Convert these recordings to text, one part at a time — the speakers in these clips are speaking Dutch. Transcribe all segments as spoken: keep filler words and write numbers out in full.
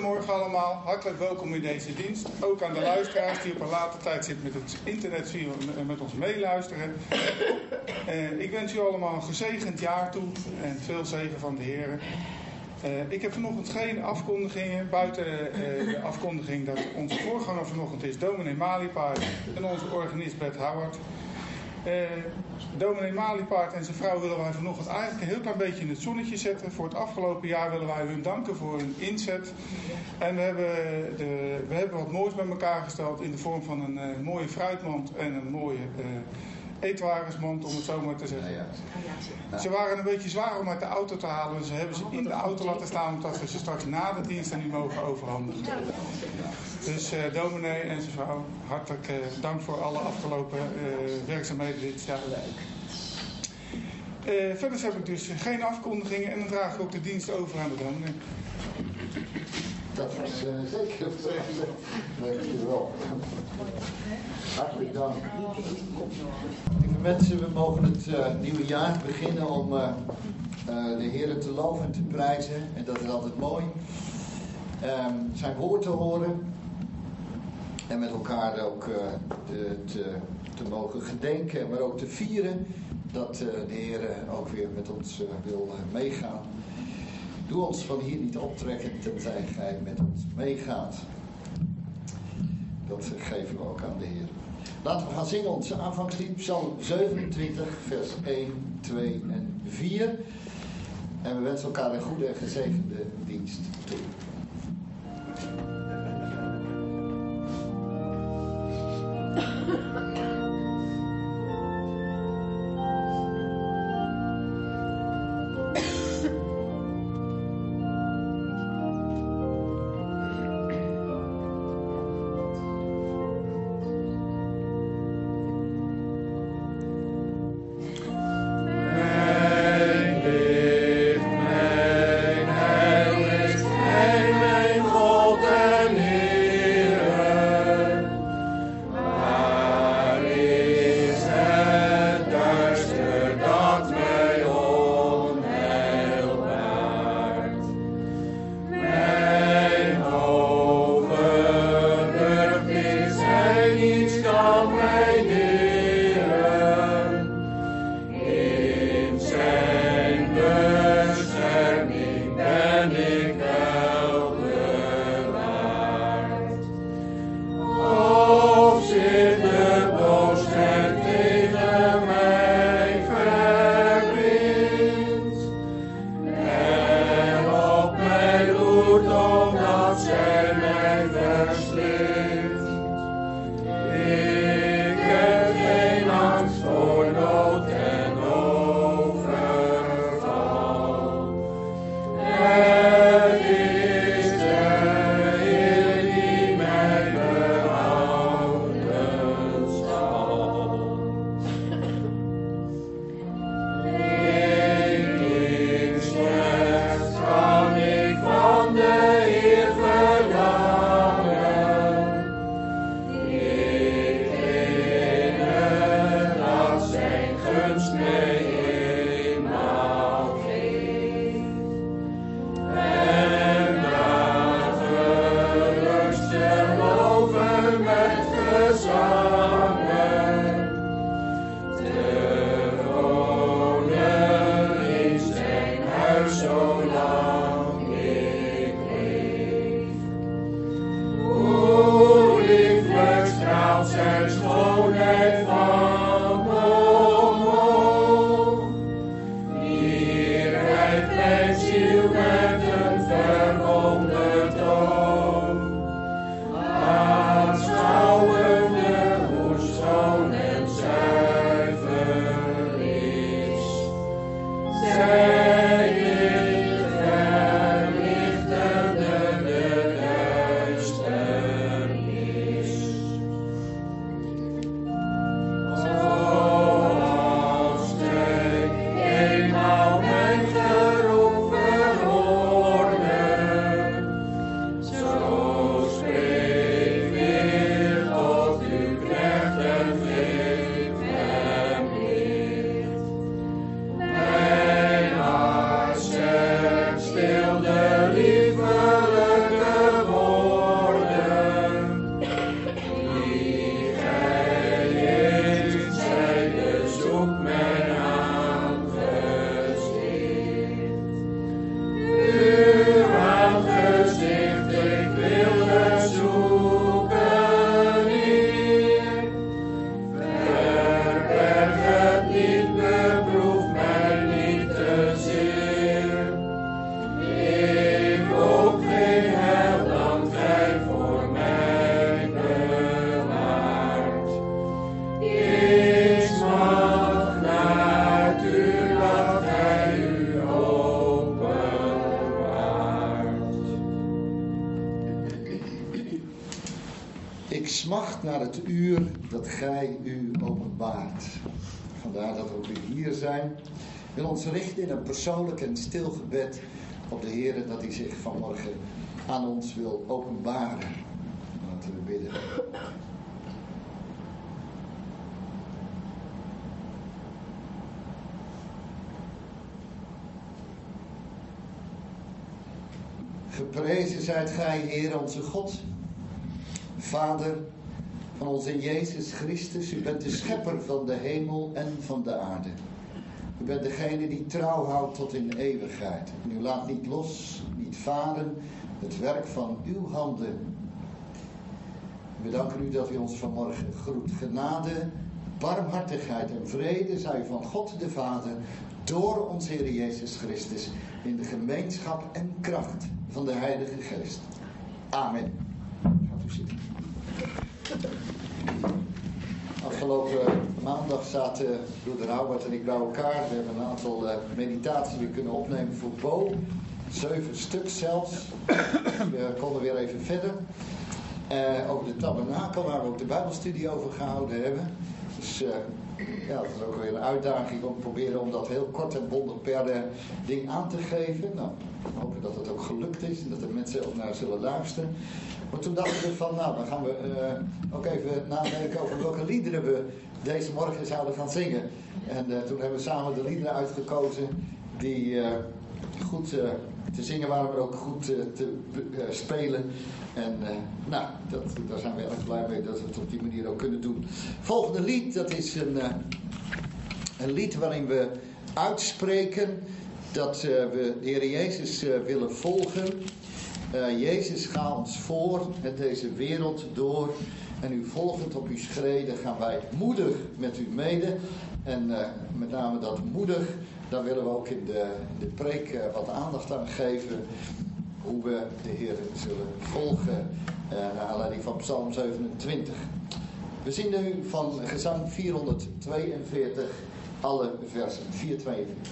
Goedemorgen allemaal, hartelijk welkom in deze dienst. Ook aan de luisteraars die op een later tijd zitten met het internet via met ons meeluisteren. Uh, ik wens u allemaal een gezegend jaar toe en veel zegen van de Heer. Uh, ik heb vanochtend geen afkondigingen, buiten uh, de afkondiging dat onze voorganger vanochtend is dominee Maliepaard en onze organist Bert Howard. Uh, dominee Maliepaard en zijn vrouw willen wij vanochtend eigenlijk een heel klein beetje in het zonnetje zetten. Voor het afgelopen jaar willen wij hun danken voor hun inzet. En we hebben, de, we hebben wat moois bij elkaar gesteld in de vorm van een uh, mooie fruitmand en een mooie uh, eetwaresmand, om het zo maar te zeggen. Ja, ja. Ze waren een beetje zwaar om uit de auto te halen, dus we hebben ze in de auto laten staan, omdat we ze straks na de dienst aan u mogen overhandigen. Dus uh, dominee en zijn vrouw, hartelijk uh, dank voor alle afgelopen uh, werkzaamheden dit jaar. Uh, verder heb ik dus geen afkondigingen en dan draag ik ook de dienst over aan de dominee. Dat is uh, zeker. Dankjewel. Hartelijk dank. Lieve mensen, we mogen het uh, nieuwe jaar beginnen om uh, uh, de Heer te loven en te prijzen. En dat is altijd mooi. Um, zijn woord te horen. En met elkaar ook uh, de, te, te mogen gedenken, maar ook te vieren dat uh, de Heer ook weer met ons uh, wil uh, meegaan. Doe ons van hier niet optrekken, tenzij gij met ons meegaat. Dat geven we ook aan de Heer. Laten we gaan zingen onze aanvangslied, Psalm zevenentwintig, vers één, twee en vier. En we wensen elkaar een goede en gezegende dienst toe. Van de Heer verlangen. Ik smacht naar het uur dat gij u openbaart. Vandaar dat we ook weer hier zijn. Ik wil ons richten in een persoonlijk en stil gebed op de Heer, dat hij zich vanmorgen aan ons wil openbaren. Laten we bidden. Geprezen zijt gij, Heer onze God, Vader van onze Jezus Christus. U bent de schepper van de hemel en van de aarde. U bent degene die trouw houdt tot in de eeuwigheid. En u laat niet los, niet varen, het werk van uw handen. We danken u dat u ons vanmorgen groet. Genade, barmhartigheid en vrede zij van God de Vader door onze Heer Jezus Christus in de gemeenschap en kracht van de Heilige Geest. Amen. Gaat u zitten. Afgelopen maandag zaten broeder Howard en ik bij elkaar. We hebben een aantal uh, meditaties weer kunnen opnemen voor Bo. Zeven stuk zelfs. We konden weer even verder. Uh, over de tabernakel, waar we ook de Bijbelstudie over gehouden hebben. Dus uh, ja, dat is ook weer een uitdaging om te proberen om dat heel kort en bondig per uh, ding aan te geven. Nou, we hopen dat het ook gelukt is en dat de mensen ook naar zullen luisteren. Maar toen dachten we van, nou, dan gaan we uh, ook even nadenken over welke liederen we deze morgen zouden gaan zingen. En uh, toen hebben we samen de liederen uitgekozen die uh, goed uh, te zingen waren, maar ook goed uh, te uh, spelen. En uh, nou, dat, daar zijn we erg blij mee dat we het op die manier ook kunnen doen. Volgende lied, dat is een, uh, een lied waarin we uitspreken dat uh, we de Heer Jezus uh, willen volgen. Uh, Jezus, ga ons voor met deze wereld door. En u volgend op uw schreden gaan wij moedig met u mede. En uh, met name dat moedig, daar willen we ook in de, de preek uh, wat aandacht aan geven. Hoe we de Heer zullen volgen uh, naar aanleiding van Psalm zevenentwintig. We zien nu van gezang vierhonderdtweeënveertig alle versen. vierhonderdtweeënveertig.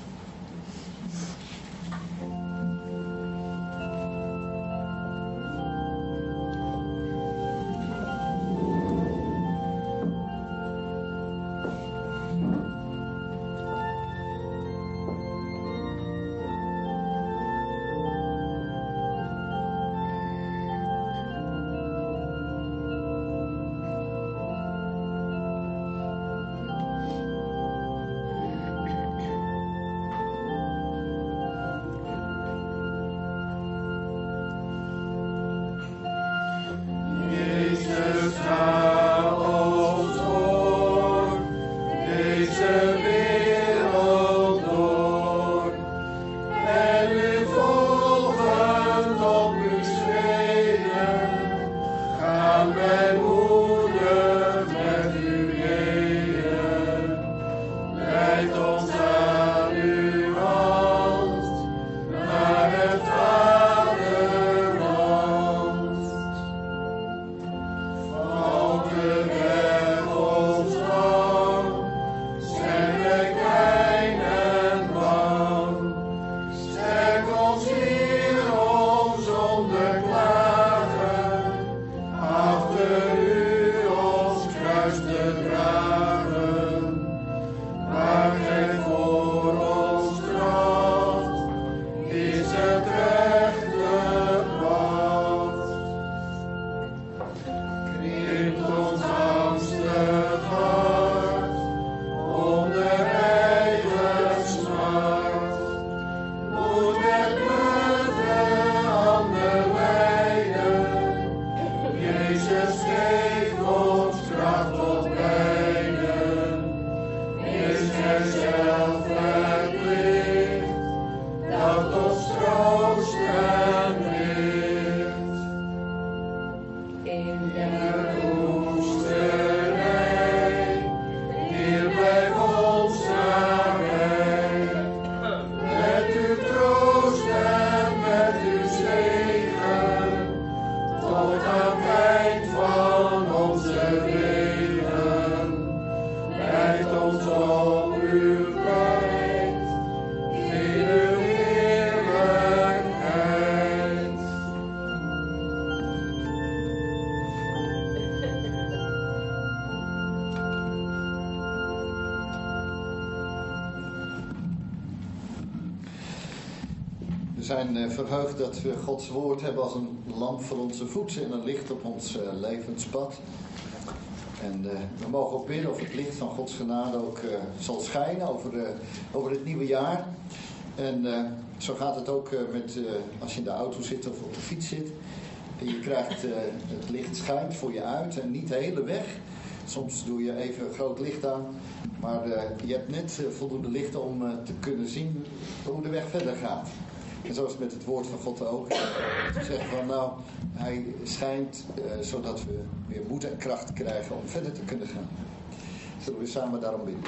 We zijn uh, verheugd dat we Gods woord hebben als een lamp voor onze voeten en een licht op ons uh, levenspad. En uh, we mogen ook bidden of het licht van Gods genade ook uh, zal schijnen over, uh, over het nieuwe jaar. En uh, zo gaat het ook uh, met uh, als je in de auto zit of op de fiets zit. En je krijgt, uh, het licht schijnt voor je uit en niet de hele weg. Soms doe je even een groot licht aan. Maar uh, je hebt net uh, voldoende licht om uh, te kunnen zien hoe de weg verder gaat. En zo is het met het woord van God ook. Te zeggen van nou, hij schijnt uh, zodat we weer moed en kracht krijgen om verder te kunnen gaan. Zullen we samen daarom bidden.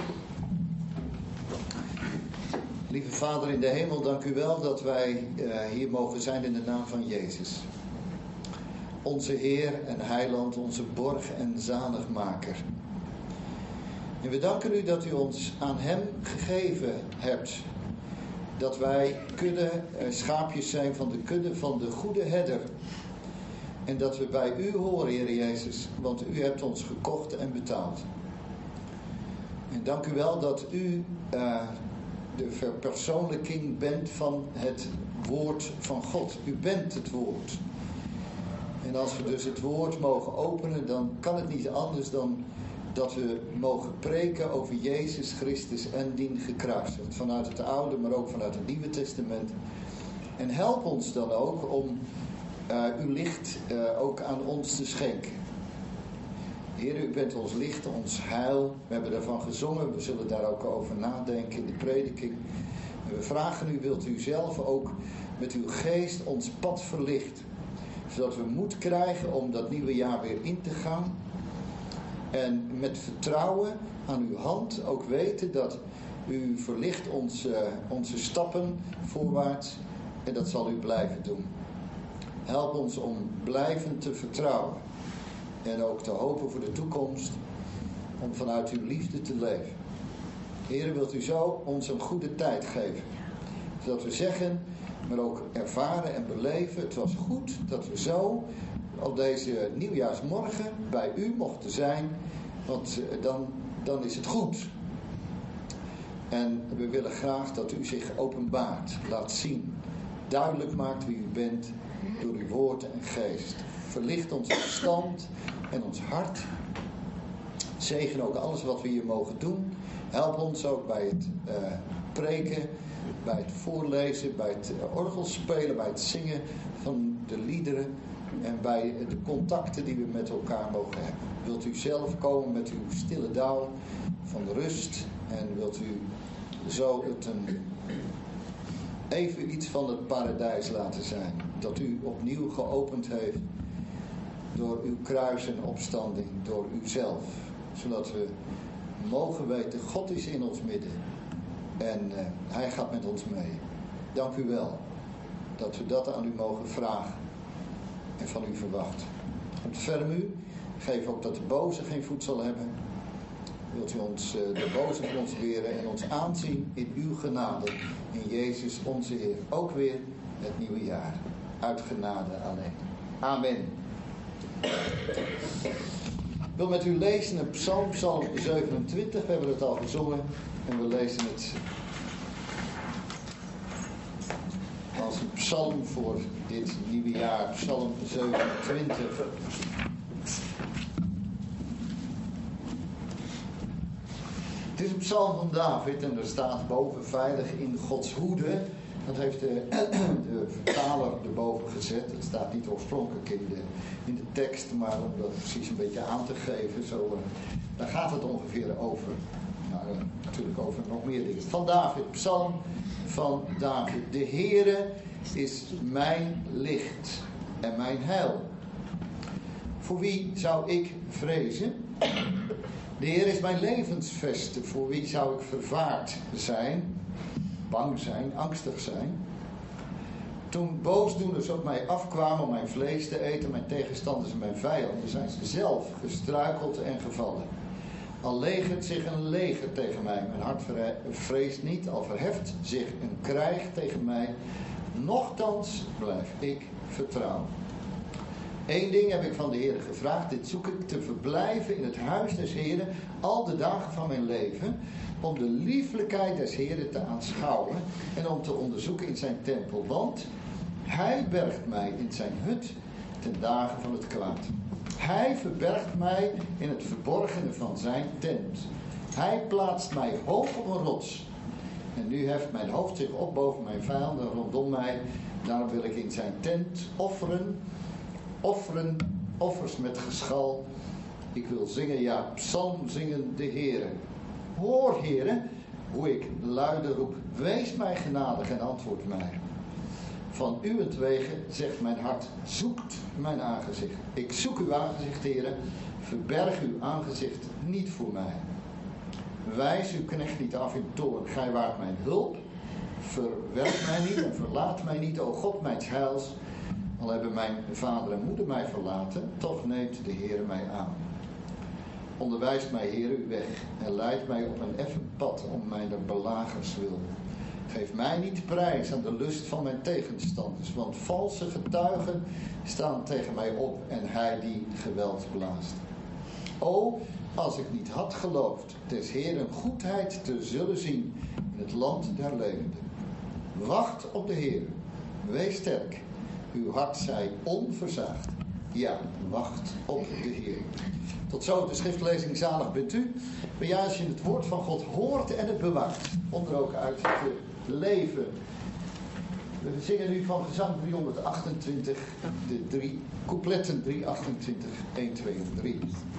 Lieve Vader in de hemel, dank u wel dat wij uh, hier mogen zijn in de naam van Jezus. Onze Heer en Heiland, onze borg en zaligmaker. En we danken u dat u ons aan hem gegeven hebt. Dat wij kudde, uh, schaapjes zijn van de kudde van de goede herder. En dat we bij u horen, Heer Jezus, want u hebt ons gekocht en betaald. En dank u wel dat u uh, de verpersoonlijking bent van het woord van God. U bent het woord. En als we dus het woord mogen openen, dan kan het niet anders dan dat we mogen preken over Jezus Christus en dien gekruisigd. Vanuit het Oude, maar ook vanuit het Nieuwe Testament. En help ons dan ook om uh, uw licht uh, ook aan ons te schenken. Heer, u bent ons licht, ons heil. We hebben daarvan gezongen, we zullen daar ook over nadenken in de prediking. En we vragen u, wilt u zelf ook met uw geest ons pad verlichten. Zodat we moed krijgen om dat nieuwe jaar weer in te gaan. En met vertrouwen aan uw hand ook weten dat u verlicht ons, uh, onze stappen voorwaarts. En dat zal u blijven doen. Help ons om blijvend te vertrouwen. En ook te hopen voor de toekomst. Om vanuit uw liefde te leven. Heer, wilt u zo ons een goede tijd geven. Zodat we zeggen, maar ook ervaren en beleven. Het was goed dat we zo op deze nieuwjaarsmorgen bij u mochten zijn. Want dan, dan is het goed. En we willen graag dat u zich openbaart, laat zien. Duidelijk maakt wie u bent door uw woord en geest. Verlicht ons verstand en ons hart. Zegen ook alles wat we hier mogen doen. Help ons ook bij het uh, preken, bij het voorlezen, bij het uh, orgelspelen, bij het zingen van de liederen. En bij de contacten die we met elkaar mogen hebben. Wilt u zelf komen met uw stille dauw van rust. En wilt u zo het een, even iets van het paradijs laten zijn. Dat u opnieuw geopend heeft door uw kruis en opstanding, door uzelf. Zodat we mogen weten, God is in ons midden. En uh, hij gaat met ons mee. Dank u wel dat we dat aan u mogen vragen. En van u verwacht. Ontferm u. Geef ook dat de boze geen voet zal hebben. Wilt u ons, de boze van ons weren en ons aanzien in uw genade. In Jezus onze Heer. Ook weer het nieuwe jaar. Uit genade alleen. Amen. Ik wil met u lezen een psalm, psalm zevenentwintig. We hebben het al gezongen. En we lezen het als een psalm voor dit nieuwe jaar, psalm zevenentwintig. Het is een psalm van David en er staat boven veilig in Gods hoede. Dat heeft de, de vertaler erboven gezet. Het staat niet oorspronkelijk in de, in de tekst, maar om dat precies een beetje aan te geven. Zo, uh, daar gaat het ongeveer over. Nou, uh, natuurlijk over nog meer dingen. Van David, psalm van David. De Heere is mijn licht en mijn heil. Voor wie zou ik vrezen? De Heer is mijn levensveste. Voor wie zou ik vervaard zijn? Bang zijn, angstig zijn? Toen boosdoeners op mij afkwamen om mijn vlees te eten, mijn tegenstanders en mijn vijanden, zijn ze zelf gestruikeld en gevallen. Al legert zich een leger tegen mij, mijn hart vreest niet, al verheft zich een krijg tegen mij, nochtans blijf ik vertrouwen. Eén ding heb ik van de Heer gevraagd. Dit zoek ik, te verblijven in het huis des Heeren al de dagen van mijn leven. Om de lieflijkheid des Heeren te aanschouwen. En om te onderzoeken in zijn tempel. Want hij bergt mij in zijn hut ten dagen van het kwaad. Hij verbergt mij in het verborgene van zijn tent. Hij plaatst mij hoog op een rots. En nu heft mijn hoofd zich op boven mijn vijanden rondom mij. Daarom wil ik in zijn tent offeren. Offeren, offers met geschal. Ik wil zingen, ja, psalm zingen de Heere. Hoor, Heere, hoe ik luide roep. Wees mij genadig en antwoord mij. Van uwentwege zegt mijn hart, zoekt mijn aangezicht. Ik zoek uw aangezicht, Heere. Verberg uw aangezicht niet voor mij. Wijs uw knecht niet af in toorn. Gij waart mijn hulp. Verwerp mij niet en verlaat mij niet, o God mijns heils. Al hebben mijn vader en moeder mij verlaten, toch neemt de Heere mij aan. Onderwijst mij, Heere, uw weg en leidt mij op een effen pad om mijn belagers wil. Geef mij niet prijs aan de lust van mijn tegenstanders, want valse getuigen staan tegen mij op en hij die geweld blaast. O, als ik niet had geloofd des Heeren goedheid te zullen zien in het land der levenden. Wacht op de Heer, wees sterk, uw hart zij onverzaagd. Ja, wacht op de Heer. Tot zo de schriftlezing, zalig bent u. Maar ja, als je het woord van God hoort en het bewaart, om er ook uit te leven. We zingen nu van gezang driehonderdachtentwintig, de drie coupletten driehonderdachtentwintig, één, twee en drie.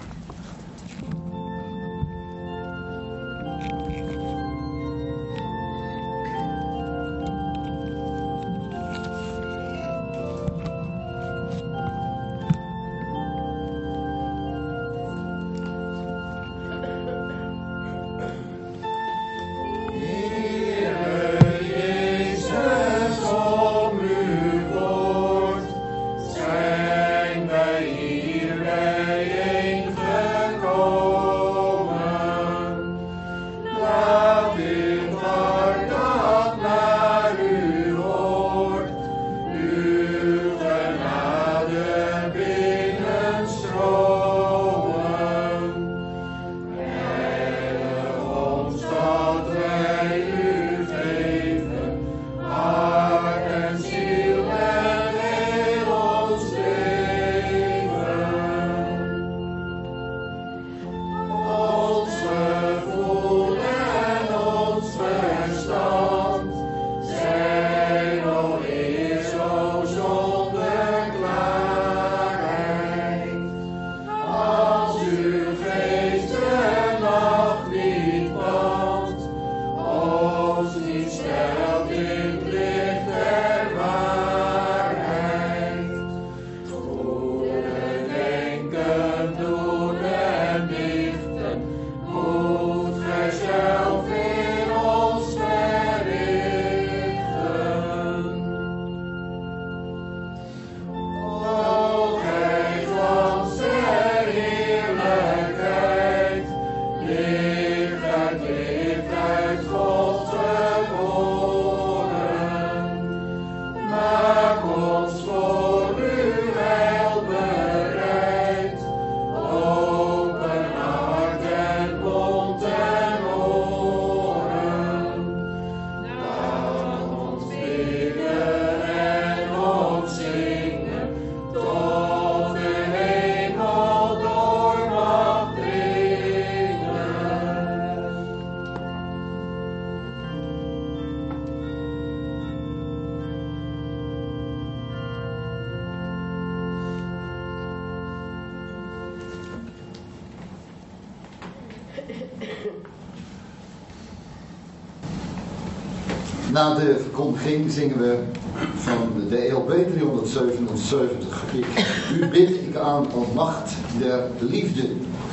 Na de verkondiging zingen we van de E L B driehonderdzevenenzeventig. Ik, u bid ik aan, o macht der liefde.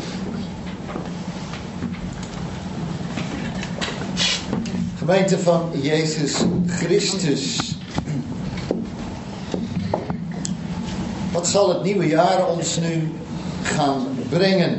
Gemeente van Jezus Christus. Wat zal het nieuwe jaar ons nu gaan brengen?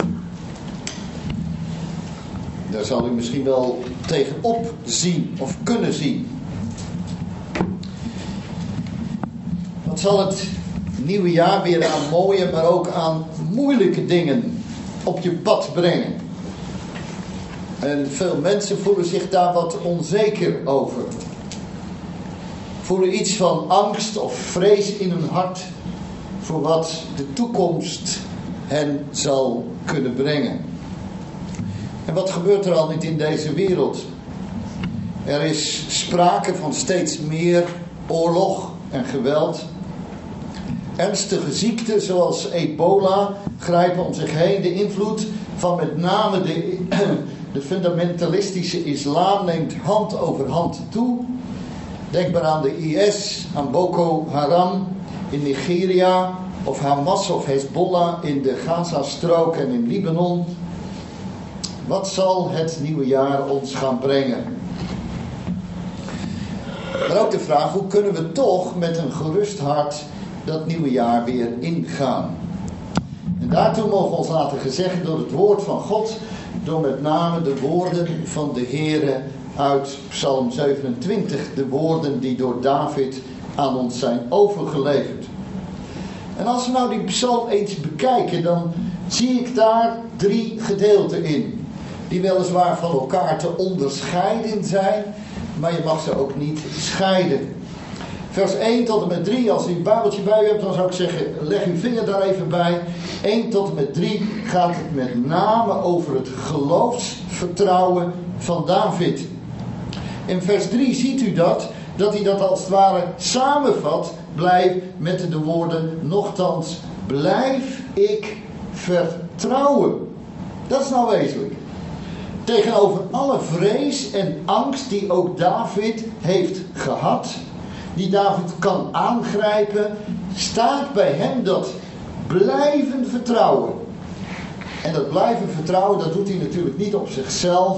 Daar zal u misschien wel tegenop zien of kunnen zien. Wat zal het nieuwe jaar weer aan mooie, maar ook aan moeilijke dingen op je pad brengen. En veel mensen voelen zich daar wat onzeker over. Voelen iets van angst of vrees in hun hart voor wat de toekomst hen zal kunnen brengen. En wat gebeurt er al niet in deze wereld? Er is sprake van steeds meer oorlog en geweld. Ernstige ziekten zoals ebola grijpen om zich heen. De invloed van met name de, de fundamentalistische islam neemt hand over hand toe. Denk maar aan de I S, aan Boko Haram in Nigeria, of Hamas of Hezbollah in de Gazastrook en in Libanon. Wat zal het nieuwe jaar ons gaan brengen? Maar ook de vraag, hoe kunnen we toch met een gerust hart dat nieuwe jaar weer ingaan? En daartoe mogen we ons laten gezeggen door het woord van God, door met name de woorden van de Heere uit Psalm zevenentwintig, de woorden die door David aan ons zijn overgeleverd. En als we nou die psalm eens bekijken, dan zie ik daar drie gedeelten in, die weliswaar van elkaar te onderscheiden zijn, maar je mag ze ook niet scheiden. Vers één tot en met drie, als u een Bijbeltje bij u hebt, dan zou ik zeggen, leg uw vinger daar even bij. één tot en met drie gaat het met name over het geloofsvertrouwen van David. In vers drie ziet u dat, dat hij dat als het ware samenvat, blijf met de woorden, nochtans blijf ik vertrouwen. Dat is nou wezenlijk. Tegenover alle vrees en angst die ook David heeft gehad, die David kan aangrijpen, staat bij hem dat blijven vertrouwen. En dat blijven vertrouwen, dat doet hij natuurlijk niet op zichzelf,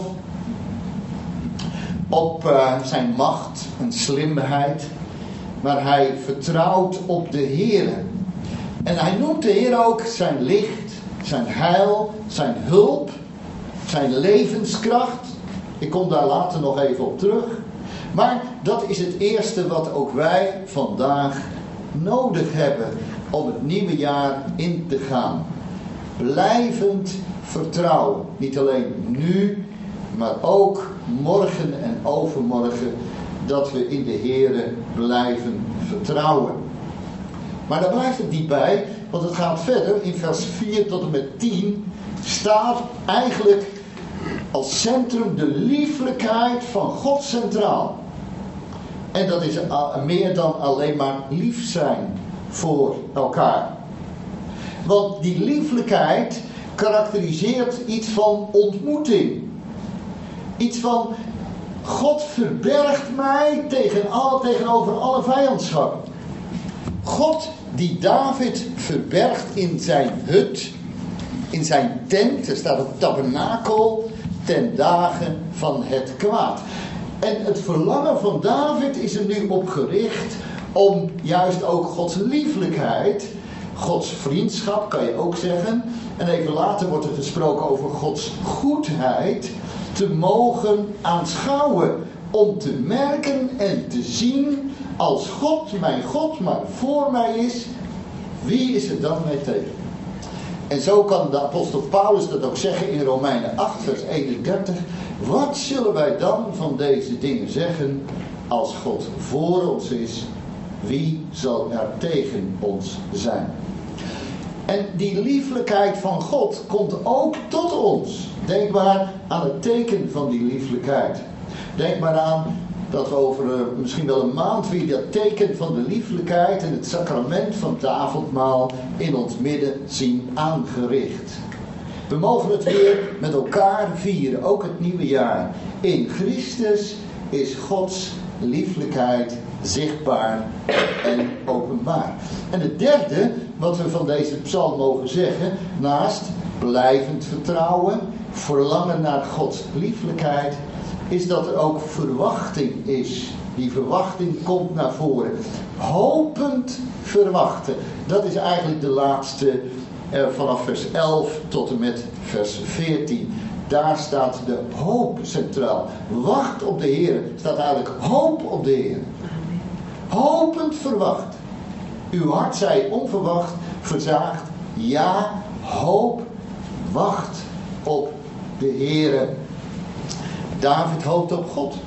op uh, zijn macht en slimheid, maar hij vertrouwt op de Heere. En hij noemt de Heer ook zijn licht, zijn heil, zijn hulp, zijn levenskracht. Ik kom daar later nog even op terug. Maar dat is het eerste wat ook wij vandaag nodig hebben om het nieuwe jaar in te gaan. Blijvend vertrouwen. Niet alleen nu, maar ook morgen en overmorgen, dat we in de Heere blijven vertrouwen. Maar daar blijft het niet bij, want het gaat verder. In vers vier tot en met tien staat eigenlijk als centrum de lieflijkheid van God centraal. En dat is meer dan alleen maar lief zijn voor elkaar. Want die lieflijkheid karakteriseert iets van ontmoeting. Iets van, God verbergt mij tegen alle, tegenover alle vijandschap. God die David verbergt in zijn hut, in zijn tent, er staat ook tabernakel, ten dagen van het kwaad. En het verlangen van David is er nu op gericht om juist ook Gods lieflijkheid, Gods vriendschap kan je ook zeggen, en even later wordt er gesproken over Gods goedheid, te mogen aanschouwen. Om te merken en te zien, als God, mijn God, maar voor mij is, wie is er dan mij tegen? En zo kan de apostel Paulus dat ook zeggen in Romeinen acht vers eenendertig. Wat zullen wij dan van deze dingen zeggen? Als God voor ons is, wie zal er tegen ons zijn? En die lieflijkheid van God komt ook tot ons. Denk maar aan het teken van die lieflijkheid. Denk maar aan dat we over uh, misschien wel een maand weer dat teken van de lieflijkheid en het sacrament van het avondmaal in ons midden zien aangericht. We mogen het weer met elkaar vieren, ook het nieuwe jaar. In Christus is Gods lieflijkheid zichtbaar en openbaar. En het derde wat we van deze psalm mogen zeggen, naast blijvend vertrouwen, verlangen naar Gods lieflijkheid, is dat er ook verwachting is. Die verwachting komt naar voren. Hopend verwachten. Dat is eigenlijk de laatste eh, vanaf vers elf tot en met vers veertien. Daar staat de hoop centraal. Wacht op de Heer. Staat eigenlijk hoop op de Heer. Hopend verwacht. Uw hart zij onverwacht verzaagd. Ja, hoop, wacht op de Heere. David hoopte op God.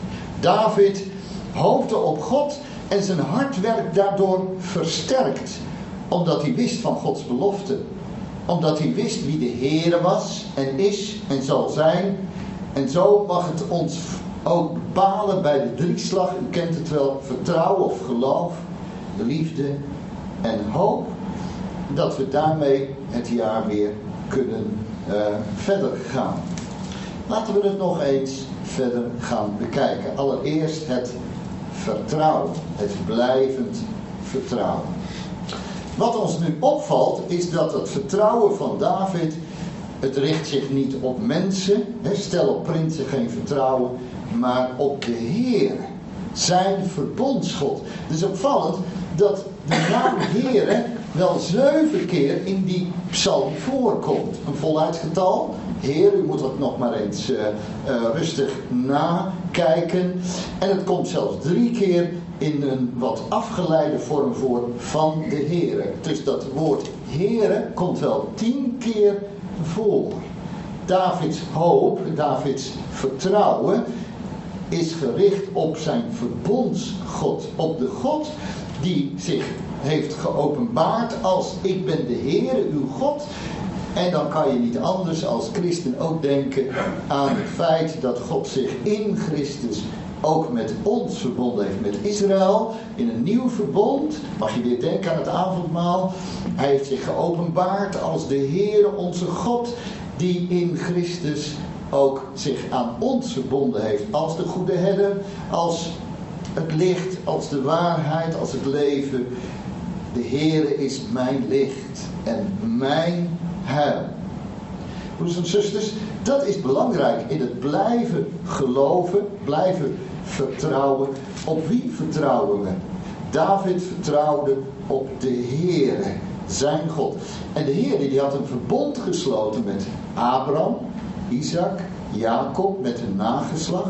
David hoopte op God en zijn hart werd daardoor versterkt. Omdat hij wist van Gods belofte. Omdat hij wist wie de Heere was en is en zal zijn. En zo mag het ons ook bepalen bij de drieslag. U kent het wel, vertrouwen of geloof, liefde en hoop. Dat we daarmee het jaar weer kunnen uh, verder gaan. Laten we het nog eens verder gaan bekijken. Allereerst het vertrouwen. Het blijvend vertrouwen. Wat ons nu opvalt is dat het vertrouwen van David, het richt zich niet op mensen. Hè, stel op prinsen geen vertrouwen, maar op de Heer. Zijn verbondsgod. Het is opvallend dat de naam Heere wel zeven keer in die psalm voorkomt. Een voluitgetal. Heer, u moet dat nog maar eens uh, uh, rustig nakijken. En het komt zelfs drie keer in een wat afgeleide vorm voor van de Heere. Dus dat woord Heere komt wel tien keer voor. Davids hoop, Davids vertrouwen is gericht op zijn verbondsgod. Op de God die zich heeft geopenbaard als ik ben de Heere, uw God. En dan kan je niet anders als christen ook denken aan het feit dat God zich in Christus ook met ons verbonden heeft, met Israël, in een nieuw verbond. Mag je weer denken aan het avondmaal. Hij heeft zich geopenbaard als de Heere, onze God, die in Christus ook zich aan ons verbonden heeft. Als de goede herder, als het licht, als de waarheid, als het leven. De Heere is mijn licht en mijn heil. Broers en zusters, dat is belangrijk in het blijven geloven, blijven vertrouwen. Op wie vertrouwen we? David vertrouwde op de Heere, zijn God. En de Heere die had een verbond gesloten met Abraham, Isaac, Jacob, met hun nageslacht.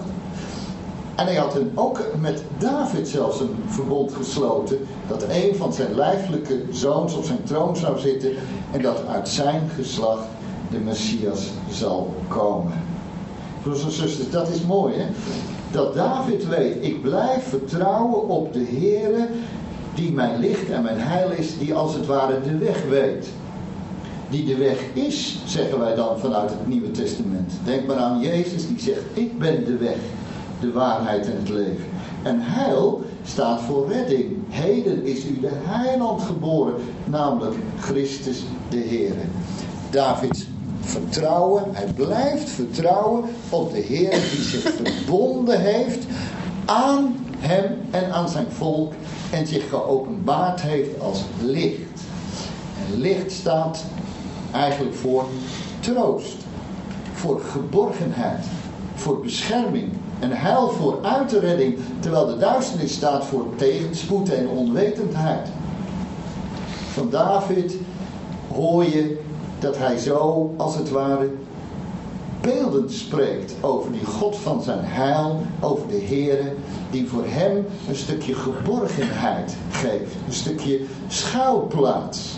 En hij had een, ook met David zelfs een verbond gesloten, dat een van zijn lijfelijke zoons op zijn troon zou zitten en dat uit zijn geslacht de Messias zal komen. Broers en zusters, dat is mooi, hè? Dat David weet, ik blijf vertrouwen op de Heere die mijn licht en mijn heil is, die als het ware de weg weet. Die de weg is, zeggen wij dan vanuit het Nieuwe Testament. Denk maar aan Jezus die zegt, ik ben de weg, de waarheid en het leven. En heil staat voor redding. Heden is u de heiland geboren, namelijk Christus de Heere. Davids vertrouwen, hij blijft vertrouwen op de Heer die zich verbonden heeft aan hem en aan zijn volk en zich geopenbaard heeft als licht. En licht staat eigenlijk voor troost, voor geborgenheid, voor bescherming en heil voor uitredding, terwijl de duisternis staat voor tegenspoed en onwetendheid. Van David hoor je dat hij zo, als het ware, beeldend spreekt over die God van zijn heil, over de Heere, die voor hem een stukje geborgenheid geeft, een stukje schuilplaats.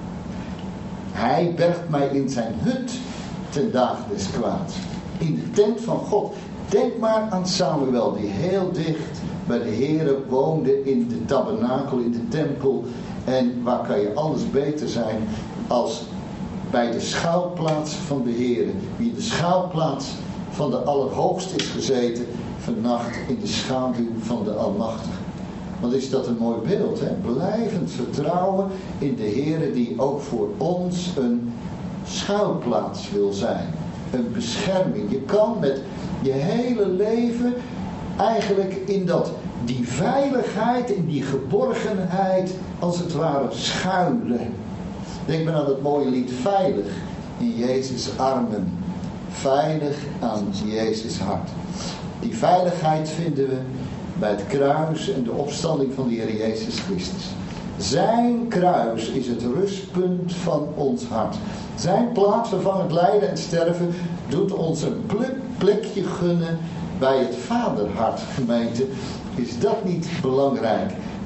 Hij bergt mij in zijn hut ten dagen des kwaads, in de tent van God. Denk maar aan Samuel, die heel dicht bij de Heere woonde in de tabernakel, in de tempel. En waar kan je alles beter zijn als bij de schuilplaats van de Heere, wie in de schuilplaats van de Allerhoogste is gezeten, vannacht in de schaduw van de Almachtige. Wat is dat een mooi beeld, hè? Blijvend vertrouwen in de Heere die ook voor ons een schuilplaats wil zijn. Een bescherming. Je kan met je hele leven eigenlijk in dat, die veiligheid, in die geborgenheid, als het ware schuilen. Denk maar aan het mooie lied Veilig in Jezus' armen. Veilig aan Jezus' hart. Die veiligheid vinden we bij het kruis en de opstanding van de Heer Jezus Christus. Zijn kruis is het rustpunt van ons hart. Zijn plaatsvervangend lijden en sterven doet ons een plekje gunnen bij het vaderhart, gemeente. Is dat niet belangrijk?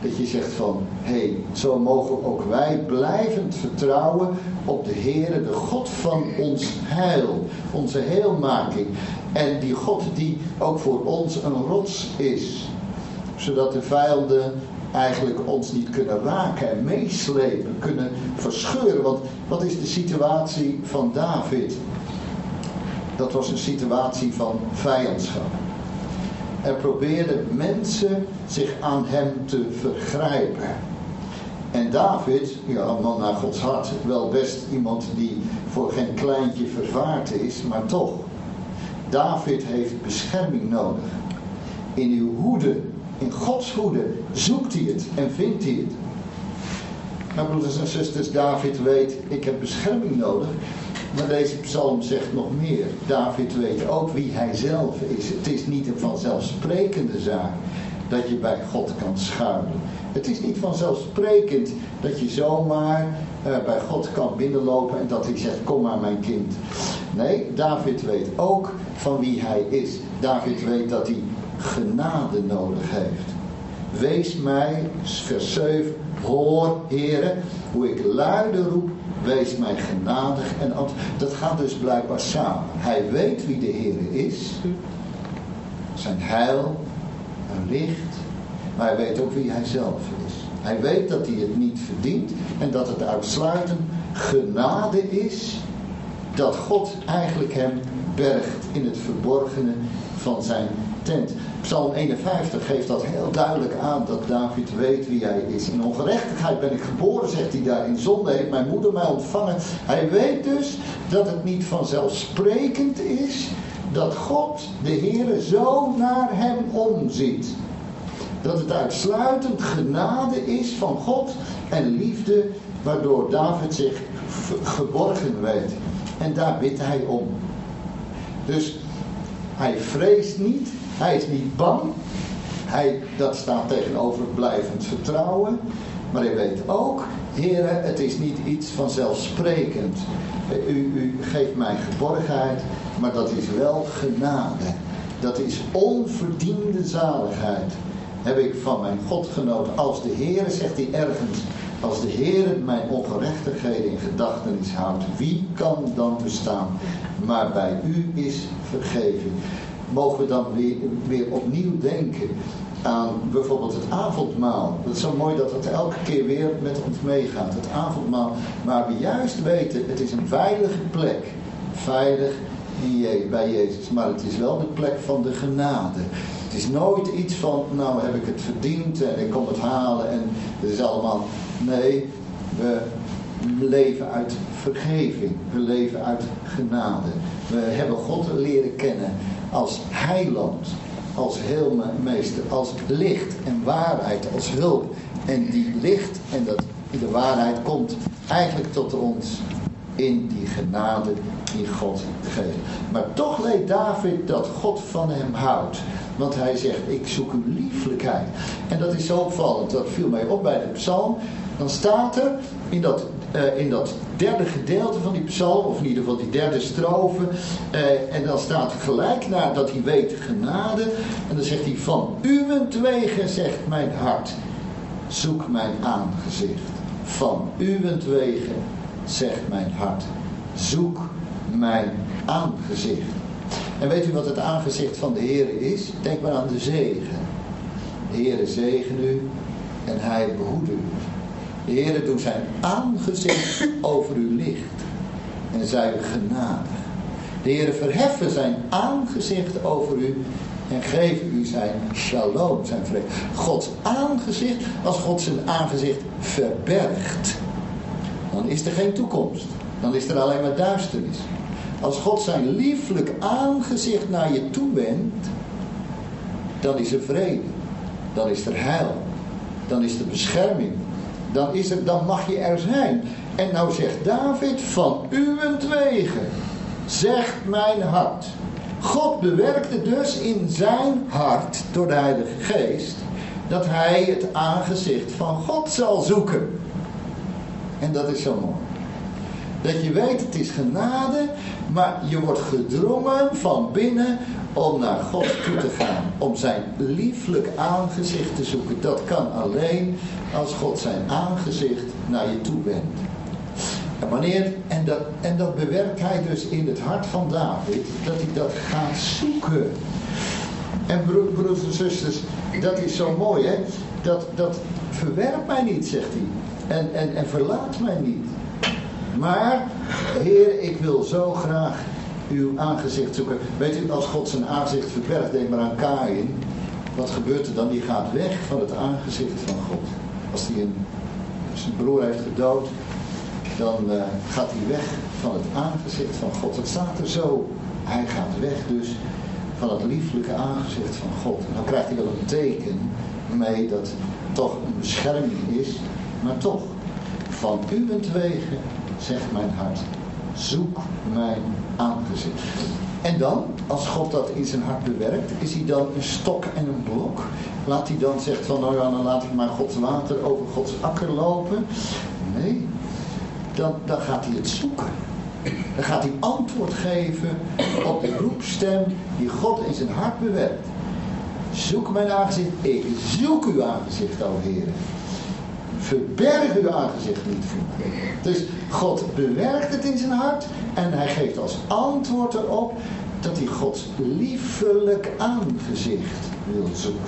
dat je zegt van, hé, hey, zo mogen ook wij blijvend vertrouwen op de Heere, de God van ons heil, onze heelmaking. En die God die ook voor ons een rots is, zodat de vijanden eigenlijk ons niet kunnen raken en meeslepen, kunnen verscheuren. Want wat is de situatie van David? Dat was een situatie van vijandschap. Er probeerden mensen zich aan hem te vergrijpen. En David, ja, een man naar Gods hart, wel best iemand die voor geen kleintje vervaard is, maar toch. David heeft bescherming nodig. In uw hoede, in Gods hoede, zoekt hij het en vindt hij het. Nou, broeders en zusters, David weet, ik heb bescherming nodig. Maar deze psalm zegt nog meer. David weet ook wie hij zelf is. Het is niet een vanzelfsprekende zaak dat je bij God kan schuilen. Het is niet vanzelfsprekend dat je zomaar uh, bij God kan binnenlopen en dat hij zegt, kom maar mijn kind. Nee, David weet ook van wie hij is. David weet dat hij genade nodig heeft. Wees mij, vers zeven, hoor, Heere, hoe ik luide roep, wees mij genadig. En dat gaat dus blijkbaar samen. Hij weet wie de Heere is, zijn heil, een licht, maar hij weet ook wie hij zelf is. Hij weet dat hij het niet verdient en dat het uitsluitend genade is, dat God eigenlijk hem bergt in het verborgene van zijn tent. Psalm eenenvijftig geeft dat heel duidelijk aan, dat David weet wie hij is. In ongerechtigheid ben ik geboren, zegt hij daar. In zonde heeft mijn moeder mij ontvangen. Hij weet dus dat het niet vanzelfsprekend is dat God, de Heere, zo naar hem omziet. Dat het uitsluitend genade is van God en liefde, waardoor David zich geborgen weet. En daar bidt hij om. Dus hij vreest niet, hij is niet bang. Hij, dat staat tegenover blijvend vertrouwen. Maar hij weet ook, Heere, het is niet iets vanzelfsprekend. U, u geeft mij geborgenheid, maar dat is wel genade. Dat is onverdiende zaligheid. Heb ik van mijn God genoten. Als de Heere, zegt hij ergens, als de Heere mijn ongerechtigheden in gedachtenis houdt, wie kan dan bestaan? Maar bij u is vergeving. Mogen we dan weer, weer opnieuw denken aan bijvoorbeeld het avondmaal. Dat is zo mooi dat het elke keer weer met ons meegaat. Het avondmaal, waar we juist weten, het is een veilige plek. Veilig in Je, bij Jezus. Maar het is wel de plek van de genade. Het is nooit iets van, nou heb ik het verdiend en ik kom het halen en het is allemaal. Nee, we leven uit vergeving. We leven uit genade. We hebben God leren kennen als heiland, als heelmeester, als licht en waarheid, als hulp. En die licht en dat, de waarheid komt eigenlijk tot ons in die genade die God geeft. Maar toch weet David dat God van hem houdt. Want hij zegt, ik zoek uw lieflijkheid. En dat is zo opvallend. Dat viel mij op bij de psalm. Dan staat er in dat, uh, in dat derde gedeelte van die psalm, of in ieder geval die derde strofe, uh, en dan staat gelijk nadat hij weet genade, en dan zegt hij, van uwentwege, zegt mijn hart, zoek mijn aangezicht. Van uwentwege, zegt mijn hart, zoek mijn aangezicht. En weet u wat het aangezicht van de Heere is? Denk maar aan de zegen. De Heere zegen u en hij behoedt u. De Heere doet zijn aangezicht over u licht en zij u genadig. De Heere verheffen zijn aangezicht over u en geven u zijn shalom, zijn vrede. Gods aangezicht, als God zijn aangezicht verbergt, dan is er geen toekomst. Dan is er alleen maar duisternis. Als God zijn lieflijk aangezicht naar je toe wendt, dan is er vrede. Dan is er heil. Dan is er bescherming. Dan, is er, dan mag je er zijn. En nou zegt David, van uwentwege, zegt mijn hart. God bewerkte dus in zijn hart, door de Heilige Geest, dat hij het aangezicht van God zal zoeken. En dat is zo mooi. Dat je weet, het is genade, maar je wordt gedrongen van binnen om naar God toe te gaan. Om zijn lieflijk aangezicht te zoeken. Dat kan alleen als God zijn aangezicht naar je toe wendt. En, wanneer, en, dat, en dat bewerkt hij dus in het hart van David, dat hij dat gaat zoeken. En bro, broeders en zusters, dat is zo mooi, hè? Dat, dat verwerp mij niet, zegt hij. En, en, en verlaat mij niet. Maar, Heer, ik wil zo graag uw aangezicht zoeken. Weet u, als God zijn aangezicht verbergt, denk maar aan Kaïn. Wat gebeurt er dan? Die gaat weg van het aangezicht van God. Als hij een, zijn broer heeft gedood, dan uh, gaat hij weg van het aangezicht van God. Het staat er zo. Hij gaat weg dus van het lieflijke aangezicht van God. En dan krijgt hij wel een teken mee dat toch een bescherming is. Maar toch, van uwentwege, zegt mijn hart, zoek mijn aangezicht. En dan, als God dat in zijn hart bewerkt, is hij dan een stok en een blok? Laat hij dan zeggen van, nou ja, dan laat ik maar Gods water over Gods akker lopen? Nee, dan, dan gaat hij het zoeken. Dan gaat hij antwoord geven op de roepstem die God in zijn hart bewerkt. Zoek mijn aangezicht, ik zoek uw aangezicht, o Heer. Verberg uw aangezicht niet voor mij. Dus God bewerkt het in zijn hart en hij geeft als antwoord erop dat hij Gods liefelijk aangezicht wil zoeken.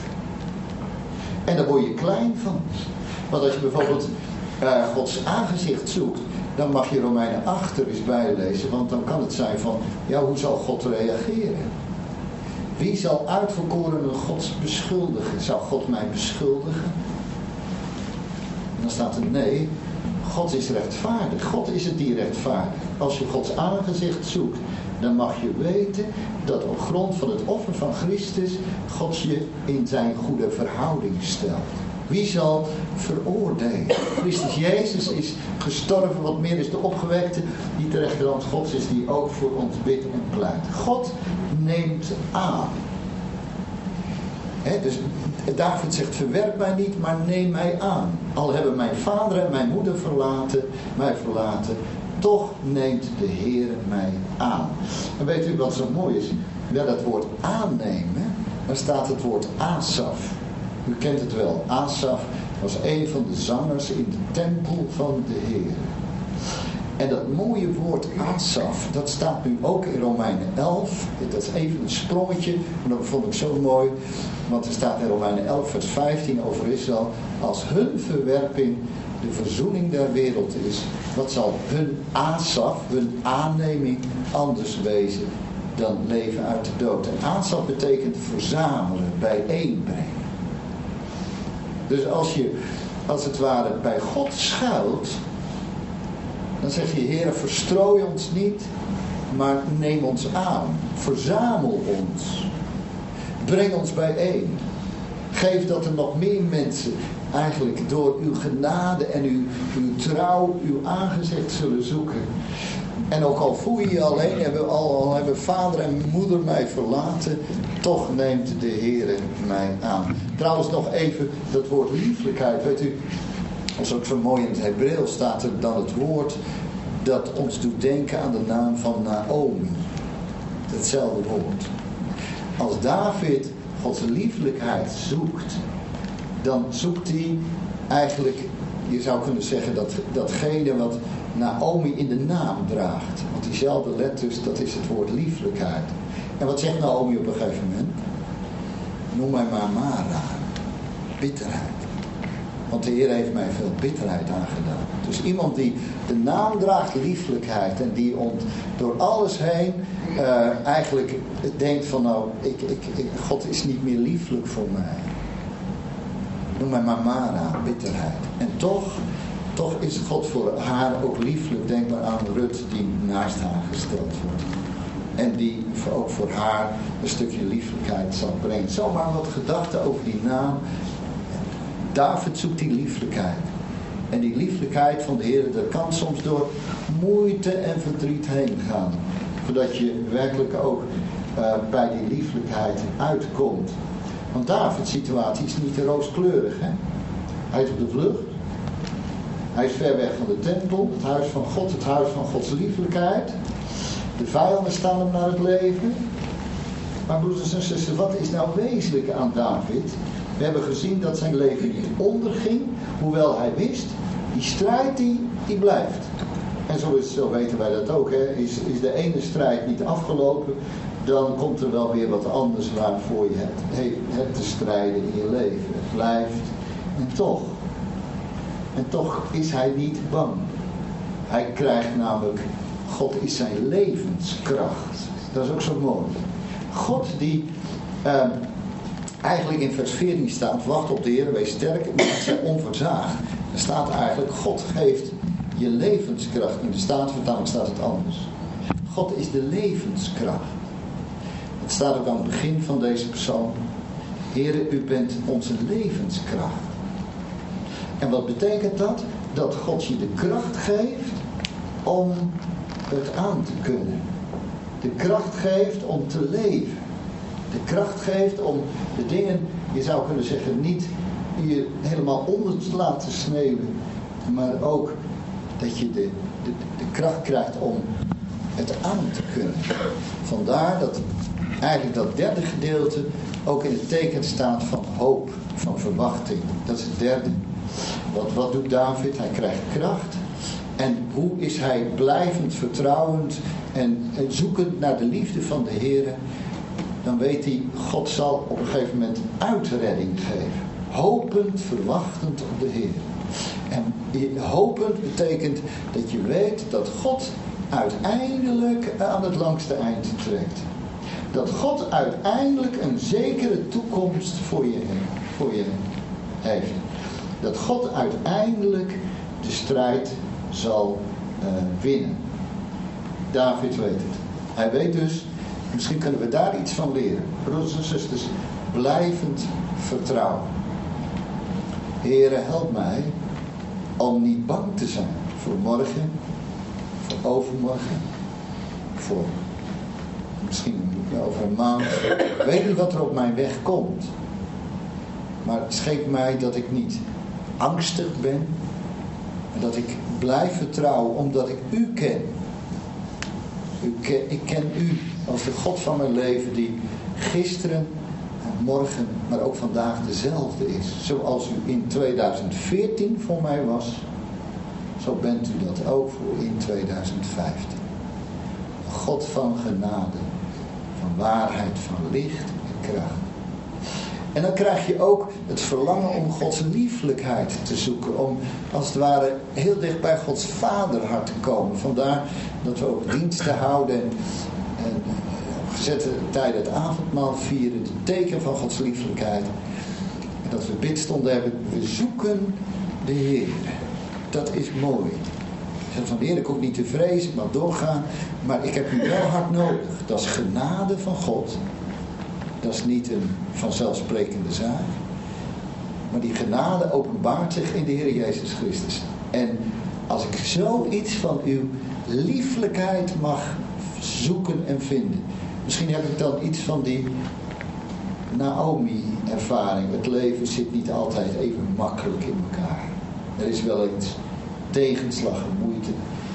En daar word je klein van. Want als je bijvoorbeeld uh, Gods aangezicht zoekt, dan mag je Romeinen acht er eens bijlezen, want dan kan het zijn van, ja, hoe zal God reageren? Wie zal uitverkorenen Gods beschuldigen? Zou God mij beschuldigen? En dan staat er nee, God is rechtvaardig. God is het die rechtvaardig. Als je Gods aangezicht zoekt, dan mag je weten dat op grond van het offer van Christus God je in zijn goede verhouding stelt. Wie zal veroordelen? Christus Jezus is gestorven, wat meer is de opgewekte, die ter rechterhand Gods is, die ook voor ons bidt en pleit. God neemt aan. He, dus David zegt, verwerp mij niet, maar neem mij aan. Al hebben mijn vader en mijn moeder verlaten, mij verlaten, toch neemt de Heer mij aan. En weet u wat zo mooi is? Ja, dat woord aannemen, daar staat het woord Asaf. U kent het wel. Asaf was een van de zangers in de tempel van de Heer. En dat mooie woord Asaf, dat staat nu ook in Romeinen elf. Dat is even een sprongetje, maar dat vond ik zo mooi. Want er staat in Romeinen elf vers vijftien over Israël. Als hun verwerping de verzoening der wereld is, wat zal hun Asaf, hun aanneming anders wezen dan leven uit de dood. En Asaf betekent verzamelen, bijeenbrengen. Dus als je, als het ware, bij God schuilt, dan zeg je, Heer, verstrooi ons niet, maar neem ons aan. Verzamel ons. Breng ons bijeen. Geef dat er nog meer mensen eigenlijk door uw genade en uw, uw trouw, uw aangezicht zullen zoeken. En ook al voel je je alleen, hebben, al, al hebben vader en moeder mij verlaten, toch neemt de Heer mij aan. Trouwens nog even dat woord lieflijkheid. Weet u, dat is ook zo mooi in het Hebreeuws, staat er dan het woord dat ons doet denken aan de naam van Naomi. Hetzelfde woord. Als David Gods lieflijkheid zoekt, dan zoekt hij eigenlijk, je zou kunnen zeggen, dat, datgene wat Naomi in de naam draagt. Want diezelfde letters, dat is het woord lieflijkheid. En wat zegt Naomi op een gegeven moment? Noem mij maar Mara. Bitterheid. Want de Heer heeft mij veel bitterheid aangedaan. Dus iemand die de naam draagt, lieflijkheid. En die ont, door alles heen uh, eigenlijk denkt van nou, ik, ik, ik, God is niet meer lieflijk voor mij. Noem mij maar Mara, bitterheid. En toch, toch is God voor haar ook lieflijk. Denk maar aan Rut die naast haar gesteld wordt. En die ook voor haar een stukje lieflijkheid zal brengen. Zomaar wat gedachten over die naam. David zoekt die lieflijkheid. En die lieflijkheid van de Heer, dat kan soms door moeite en verdriet heen gaan. Voordat je werkelijk ook uh, bij die lieflijkheid uitkomt. Want Davids situatie is niet rooskleurig. Hè? Hij is op de vlucht. Hij is ver weg van de tempel, het huis van God, het huis van Gods liefelijkheid. De vijanden staan hem naar het leven. Maar broeders en zussen, wat is nou wezenlijk aan David? We hebben gezien dat zijn leven niet onderging, hoewel hij wist, die strijd die, die blijft. En zo, is, zo weten wij dat ook. Hè? Is, is de ene strijd niet afgelopen, dan komt er wel weer wat anders waarvoor je hebt, hebt te strijden in je leven. Het blijft. En toch, en toch is hij niet bang. Hij krijgt namelijk, God is zijn levenskracht. Dat is ook zo mooi. God die uh, eigenlijk in vers veertien staat, wacht op de Heer, wees sterk en maak zij onverzaagd. Er staat eigenlijk, God geeft je levenskracht. In de Statenvertaling staat het anders. God is de levenskracht. Het staat ook aan het begin van deze psalm. Heere, u bent onze levenskracht. En wat betekent dat? Dat God je de kracht geeft om het aan te kunnen. De kracht geeft om te leven. De kracht geeft om de dingen, je zou kunnen zeggen, niet je helemaal onder te laten sneeuwen. Maar ook dat je de, de, de kracht krijgt om het aan te kunnen. Vandaar dat eigenlijk dat derde gedeelte ook in het teken staat van hoop, van verwachting. Dat is het derde. Wat, wat doet David? Hij krijgt kracht. En hoe is hij blijvend vertrouwend en, en zoekend naar de liefde van de Heer? Dan weet hij, God zal op een gegeven moment uitredding geven. Hopend, verwachtend op de Heer. En hopend betekent dat je weet dat God uiteindelijk aan het langste eind trekt. Dat God uiteindelijk een zekere toekomst voor je, voor je heeft. Dat God uiteindelijk de strijd zal uh, winnen. David weet het. Hij weet dus, misschien kunnen we daar iets van leren. Broeders en zusters, blijvend vertrouwen. Heere, help mij om niet bang te zijn voor morgen, voor overmorgen, voor misschien over een maand. Ik weet niet wat er op mijn weg komt. Maar schenk mij dat ik niet angstig ben. En dat ik blijf vertrouwen omdat ik u ken. U ken. Ik ken u als de God van mijn leven die gisteren, morgen, maar ook vandaag dezelfde is. Zoals u in tweeduizend veertien voor mij was, zo bent u dat ook voor in tweeduizend vijftien. Een God van genade, van waarheid, van licht en kracht. En dan krijg je ook het verlangen om Gods lieflijkheid te zoeken. Om als het ware heel dicht bij Gods vaderhart te komen. Vandaar dat we ook diensten houden. En, en op gezette tijden het avondmaal vieren. Het teken van Gods lieflijkheid. En dat we bidstonden hebben. We zoeken de Heer. Dat is mooi. Zeg van de Heer, ik hoef niet te vrezen. Ik mag doorgaan. Maar ik heb u wel hard nodig. Dat is genade van God. Dat is niet een vanzelfsprekende zaak. Maar die genade openbaart zich in de Heer Jezus Christus. En als ik zoiets van uw lieflijkheid mag zoeken en vinden. Misschien heb ik dan iets van die Naomi-ervaring. Het leven zit niet altijd even makkelijk in elkaar. Er is wel eens tegenslag en moeite.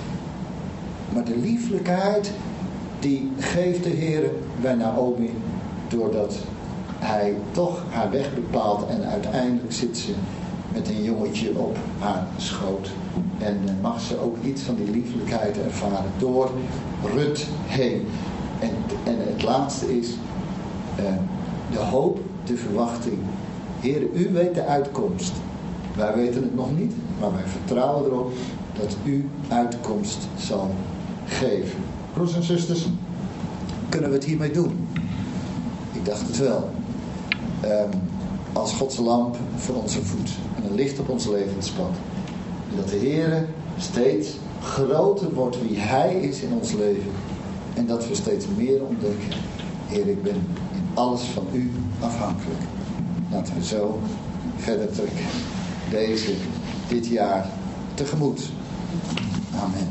Maar de lieflijkheid die geeft de Heer bij Naomi. Doordat hij toch haar weg bepaalt. En uiteindelijk zit ze met een jongetje op haar schoot. En mag ze ook iets van die lieflijkheid ervaren. Door Rut heen. En, en het laatste is. Uh, de hoop, de verwachting. Heer, u weet de uitkomst. Wij weten het nog niet. Maar wij vertrouwen erop. Dat u uitkomst zal geven. Broers en zusters. Kunnen we het hiermee doen? Ik dacht het wel. Um, als Gods lamp voor onze voet. En een licht op ons levenspad. En dat de Heer steeds groter wordt wie Hij is in ons leven. En dat we steeds meer ontdekken. Heer, ik ben in alles van U afhankelijk. Laten we zo verder trekken. Deze, dit jaar tegemoet. Amen.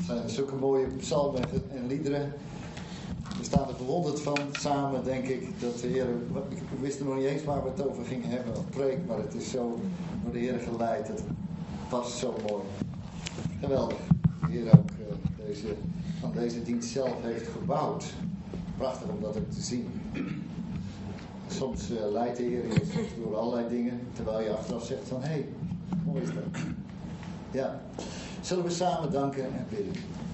zijn zulke mooie psalmen en liederen. We staan er verwonderd van, samen denk ik, dat de Heer... We wisten nog niet eens waar we het over gingen hebben, of preek, maar het is zo door de Heer geleid. Het past zo mooi. Geweldig. De Heer ook uh, deze, aan deze dienst zelf heeft gebouwd. Prachtig om dat ook te zien. Soms uh, leidt de Heer je door allerlei dingen, terwijl je achteraf zegt van, hé, hey, mooi is dat. Ja. Zullen we samen danken en bidden.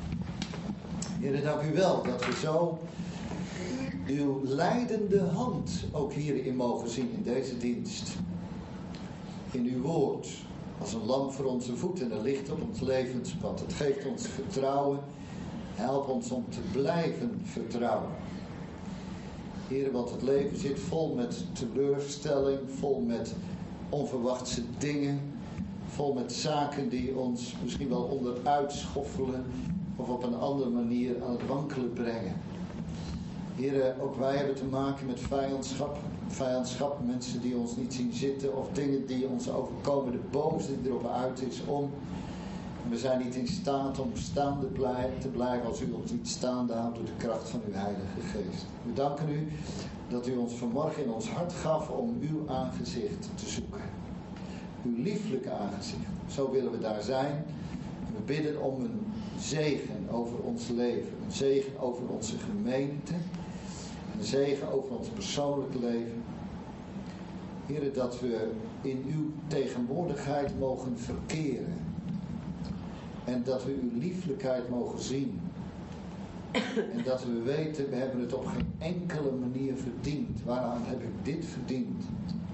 Heer, dank u wel dat we zo uw leidende hand ook hierin mogen zien in deze dienst. In uw woord, als een lamp voor onze voeten en een licht op ons levenspad. Het geeft ons vertrouwen. Help ons om te blijven vertrouwen. Heer, want het leven zit vol met teleurstelling, vol met onverwachte dingen, vol met zaken die ons misschien wel onderuit schoffelen of op een andere manier aan het wankelen brengen. Heer, ook wij hebben te maken met vijandschap. Vijandschap, mensen die ons niet zien zitten of dingen die ons overkomen, de boze die erop uit is om. En we zijn niet in staat om staande te blijven als u ons niet staande houdt door de kracht van uw Heilige Geest. We danken u dat u ons vanmorgen in ons hart gaf om uw aangezicht te zoeken. Uw lieflijke aangezicht. Zo willen we daar zijn. En we bidden om een zegen over ons leven. Een zegen over onze gemeente. Een zegen over ons persoonlijk leven. Heer, dat we in uw tegenwoordigheid mogen verkeren. En dat we uw lieflijkheid mogen zien. En dat we weten, we hebben het op geen enkele manier verdiend. Waaraan heb ik dit verdiend?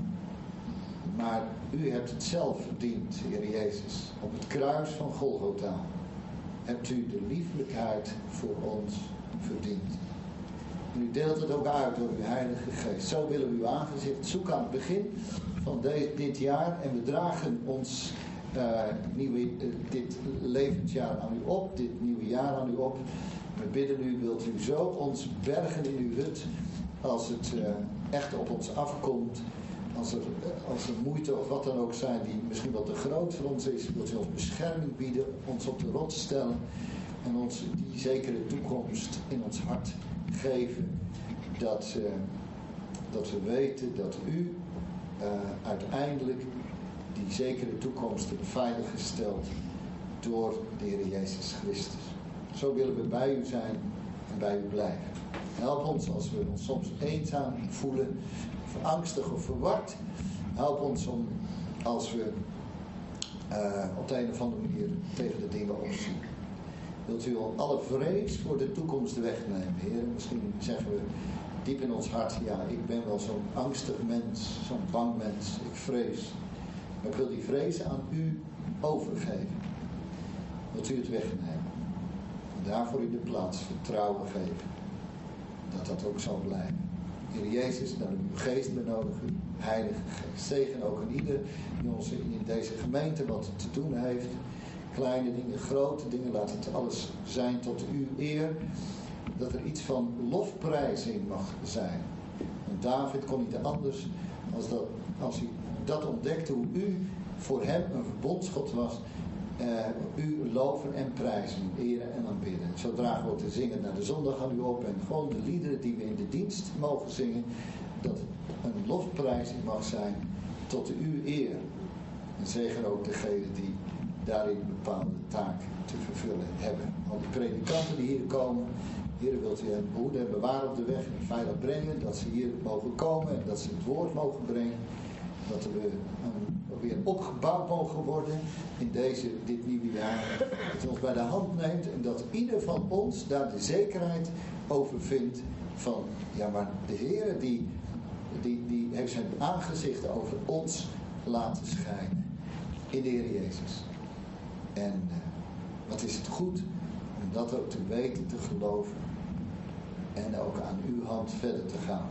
Maar u hebt het zelf verdiend, Heer Jezus. Op het kruis van Golgotha hebt u de lieflijkheid voor ons verdiend. En u deelt het ook uit door uw Heilige Geest. Zo willen we uw aangezicht zoeken aan het begin van de, dit jaar. En we dragen ons uh, nieuwe, uh, dit levensjaar aan u op, dit nieuwe jaar aan u op. We bidden u, wilt u zo ons bergen in uw hut, als het uh, echt op ons afkomt. Als er, als er moeite of wat dan ook zijn die misschien wel te groot voor ons is, wilt u ons bescherming bieden, ons op de rots stellen en ons die zekere toekomst in ons hart geven. Dat, uh, dat we weten dat u uh, uiteindelijk die zekere toekomst veilig gesteld door de Heer Jezus Christus. Zo willen we bij u zijn en bij u blijven. Help ons als we ons soms eenzaam voelen, of angstig of verward. Help ons om, als we uh, op de een of andere manier tegen de dingen opzien. Wilt u al alle vrees voor de toekomst wegnemen, Heer? Misschien zeggen we diep in ons hart, ja, ik ben wel zo'n angstig mens, zo'n bang mens, ik vrees. Maar ik wil die vrees aan u overgeven. Wilt u het wegnemen? En daarvoor u de plaats vertrouwen geven. Dat dat ook zal blijven. Heer Jezus, dan uw geest benodigen, uw Heilige Geest. Zegen ook aan ieder die ons in deze gemeente wat te doen heeft. Kleine dingen, grote dingen, laat het alles zijn tot uw eer. Dat er iets van lofprijzing mag zijn. En David kon niet anders als, dat, als hij dat ontdekte, hoe u voor hem een verbondsgod was. Uh, u loven en prijzen, eren en aanbidden. Zo dragen we ook te zingen naar de zondag aan u op. En gewoon de liederen die we in de dienst mogen zingen. Dat het een lofprijzing mag zijn tot uw eer. En zegen ook degenen die daarin een bepaalde taak te vervullen hebben. Al die predikanten die hier komen. Heer, wilt u hen behoeden en bewaren op de weg en veilig brengen. Dat ze hier mogen komen en dat ze het woord mogen brengen. Dat we um, weer opgebouwd mogen worden in deze, dit nieuwe jaar. Dat u ons bij de hand neemt en dat ieder van ons daar de zekerheid over vindt van, ja, maar de Heer die, die, die heeft zijn aangezicht over ons laten schijnen. In de Heer Jezus. En uh, wat is het goed om dat ook te weten, te geloven. En ook aan uw hand verder te gaan.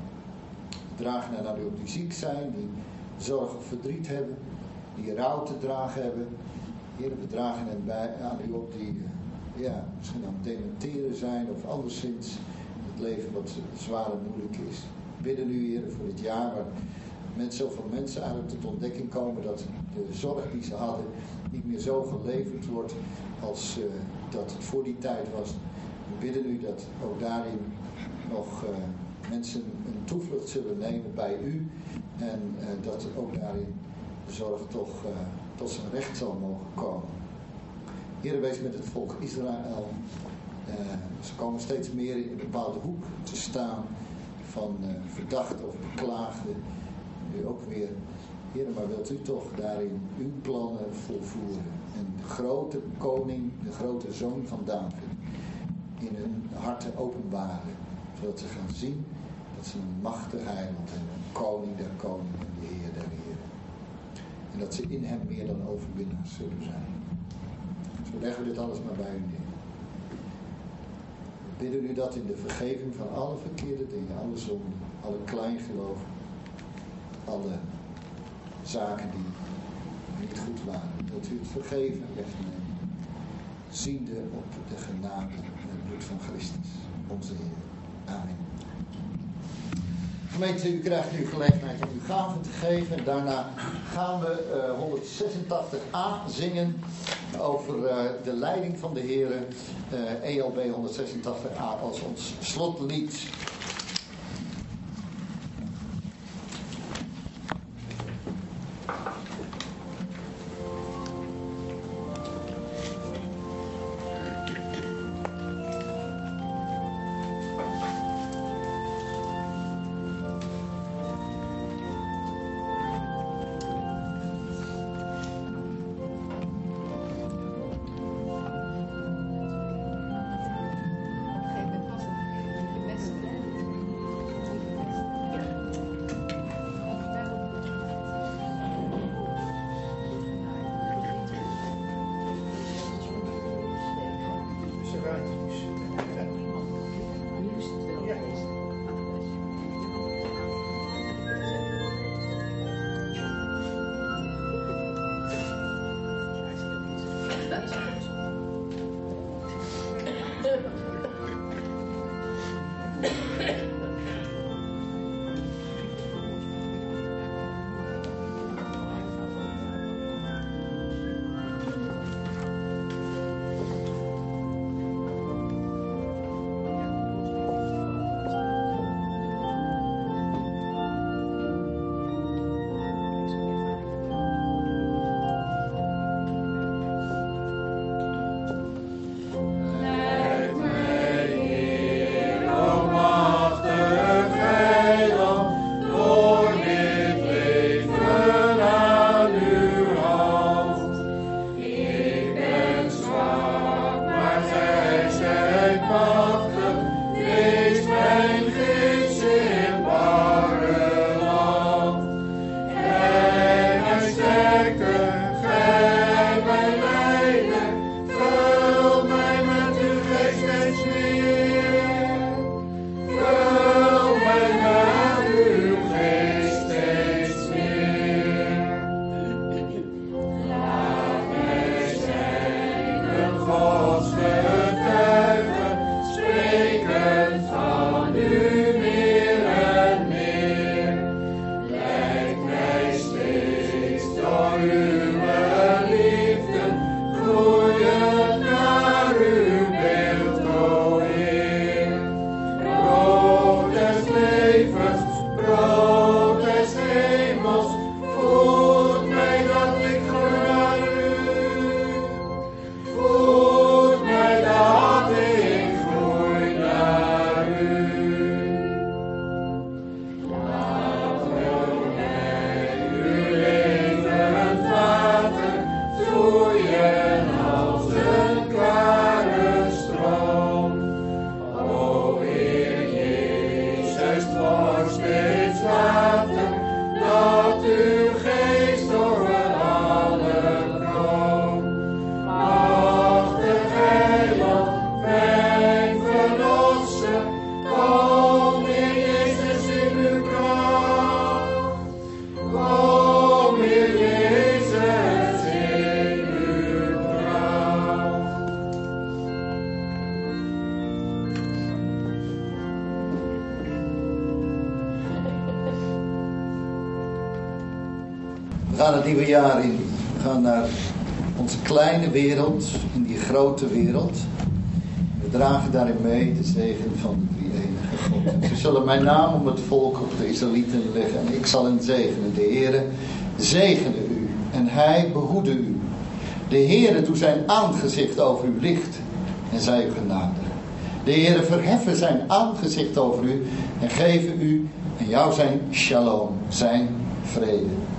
Dragen naar u op die ziek zijn, die zorg of verdriet hebben, die rouw te dragen hebben. Heer, we dragen hen bij, aan u op die uh, ja, misschien aan het dementeren zijn of anderszins het leven wat zwaar en moeilijk is. We bidden u, Heer, voor dit jaar waar mensen, zoveel mensen eigenlijk tot ontdekking komen dat de zorg die ze hadden niet meer zo geleverd wordt als uh, dat het voor die tijd was. We bidden u dat ook daarin nog uh, mensen een toevlucht zullen nemen bij u. En uh, dat ook daarin de zorg toch uh, tot zijn recht zal mogen komen. Heer, wees met het volk Israël. Uh, ze komen steeds meer in een bepaalde hoek te staan van uh, verdachten of beklaagden. Nu ook weer, Heer, maar wilt u toch daarin uw plannen volvoeren. En de grote koning, de grote zoon van David, in hun harten openbaren. Zodat ze gaan zien dat ze een machtig heiland hebben. Een koning der koningen en de Heer der heren. En dat ze in hem meer dan overwinnaars zullen zijn. Zo leggen we dit alles maar bij u neer. We bidden u dat in de vergeving van alle verkeerde dingen, alle zonden, alle kleingeloof, alle zaken die niet goed waren. Dat u het vergeven en wegnemen. Ziende op de genade en het bloed van Christus, onze Heer. Amen. Gemeente, u krijgt nu gelegenheid om uw gaven te geven. En daarna gaan we uh, honderdzesentachtig a zingen over uh, de leiding van de Heer. Uh, E L B honderdzesentachtig a als ons slotlied. We gaan het nieuwe jaar in. We gaan naar onze kleine wereld in die grote wereld. We dragen daarin mee de zegen van de drie-enige God. En ze zullen mijn naam om het volk op de Israëlieten leggen en ik zal hen zegenen. De Heere zegene u en hij behoede u. De Heere doet zijn aangezicht over u licht en zij u genadig. De Heere verheffen zijn aangezicht over u en geven u en jou zijn shalom, zijn vrede.